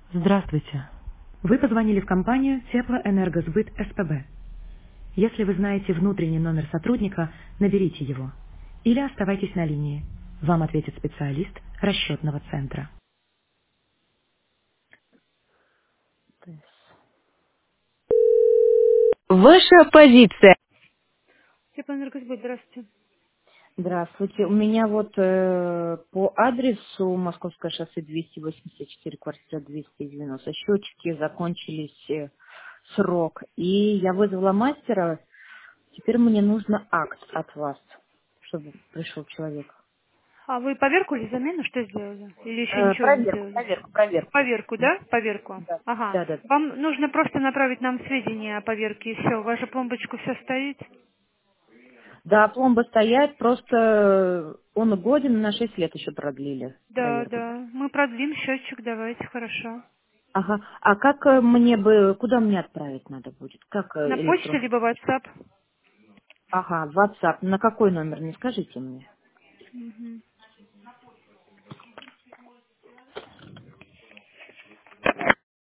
Здравствуйте. Вы позвонили в компанию Теплоэнергосбыт СПБ. Если вы знаете внутренний номер сотрудника, наберите его. Или оставайтесь на линии. Вам ответит специалист расчетного центра. Ваша позиция. Теплоэнергосбыт, здравствуйте. Здравствуйте. У меня вот по адресу Московское шоссе 284, квартира 290, счетчики закончились срок. И я вызвала мастера. Теперь мне нужно акт от вас, чтобы пришел человек. А вы поверку или замену что сделали? Или еще ничего не Проверку, сделали? проверку, проверку. Поверку, да? Поверку. Да, Ага. да, да. Вам нужно просто направить нам сведения о поверке и все. Ваша пломбочка все стоит? Да, пломба стоят, просто он годен, на 6 лет еще продлили Да, проверку. да. Мы продлим счетчик, давайте, хорошо. Ага. А как мне бы, куда мне отправить надо будет? Как На почту электронно? либо WhatsApp. Ага, WhatsApp. На какой номер, не скажите мне?